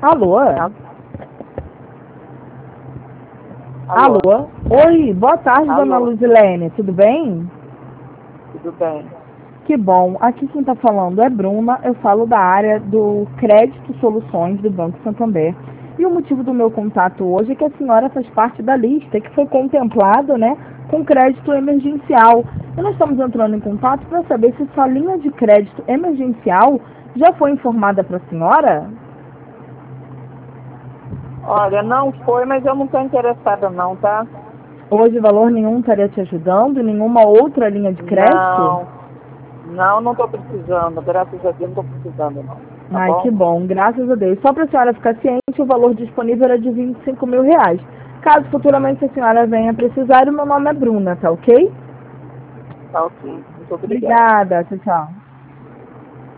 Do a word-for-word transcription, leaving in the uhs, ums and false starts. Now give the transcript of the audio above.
Alô? Alô? Alô? Oi, boa tarde, Alô? dona Luzilene, tudo bem? Tudo bem? Que bom. Aqui quem está falando é Bruna, eu falo da área do Crédito Soluções do Banco Santander. E o motivo do meu contato hoje é que a senhora faz parte da lista que foi contemplada, né, com crédito emergencial. E nós estamos entrando em contato para saber se sua linha de crédito emergencial já foi informada para a senhora? Olha, não foi, mas eu não estou interessada não, tá? Hoje valor nenhum estaria te ajudando? Nenhuma outra linha de crédito? Não, não, não estou precisando. Graças a Deus não estou precisando não. Tá Ai, que bom? bom, graças a Deus. Só para a senhora ficar ciente, o valor disponível era de vinte e cinco mil reais. Caso futuramente a senhora venha precisar, o meu nome é Bruna, tá ok? Tá ok. Muito obrigada. Obrigada, tchau, tchau.